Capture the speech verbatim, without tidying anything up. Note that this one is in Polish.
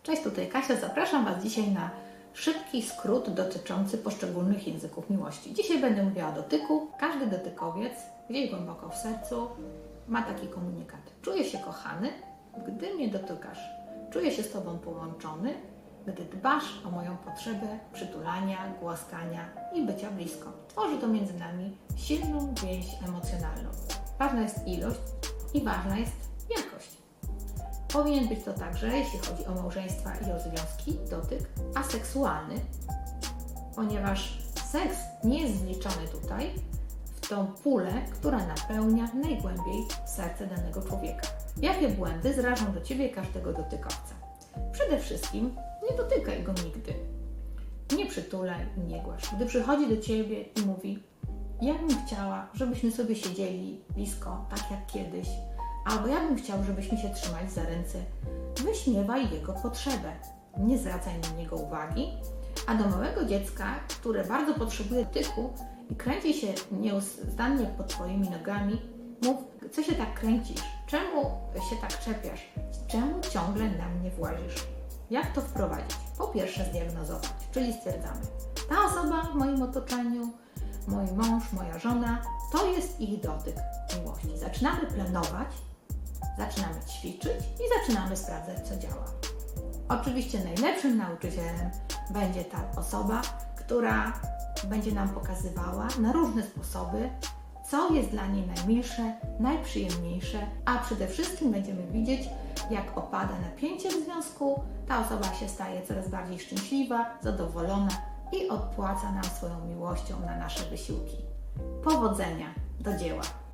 Cześć, tutaj Kasia. Zapraszam Was dzisiaj na szybki skrót dotyczący poszczególnych języków miłości. Dzisiaj będę mówiła o dotyku. Każdy dotykowiec gdzieś głęboko w sercu ma taki komunikat. Czuję się kochany, gdy mnie dotykasz. Czuję się z Tobą połączony, gdy dbasz o moją potrzebę przytulania, głaskania i bycia blisko. Tworzy to między nami silną więź emocjonalną. Ważna jest ilość i ważna jest jakość. Powinien być to także, jeśli chodzi o małżeństwa i o związki, dotyk aseksualny, ponieważ seks nie jest wliczony tutaj w tą pulę, która napełnia najgłębiej serce danego człowieka. Jakie błędy zrażą do Ciebie każdego dotykowca? Przede wszystkim nie dotykaj go nigdy. Nie przytulaj i nie głaszcz. Gdy przychodzi do Ciebie i mówi: ja bym chciała, żebyśmy sobie siedzieli blisko, tak jak kiedyś, albo ja bym chciał, żebyśmy się trzymali za ręce, wyśmiewaj jego potrzebę. Nie zwracaj na niego uwagi, a do małego dziecka, które bardzo potrzebuje dotyku i kręci się nieustannie pod Twoimi nogami, mów: co się tak kręcisz? Czemu się tak czepiasz? Czemu ciągle na mnie włazisz? Jak to wprowadzić? Po pierwsze zdiagnozować, czyli stwierdzamy: ta osoba w moim otoczeniu, mój mąż, moja żona, to jest ich dotyk miłości. Zaczynamy planować, zaczynamy ćwiczyć i zaczynamy sprawdzać, co działa. Oczywiście najlepszym nauczycielem będzie ta osoba, która będzie nam pokazywała na różne sposoby, co jest dla niej najmilsze, najprzyjemniejsze, a przede wszystkim będziemy widzieć, jak opada napięcie w związku, ta osoba się staje coraz bardziej szczęśliwa, zadowolona i odpłaca nam swoją miłością na nasze wysiłki. Powodzenia, do dzieła!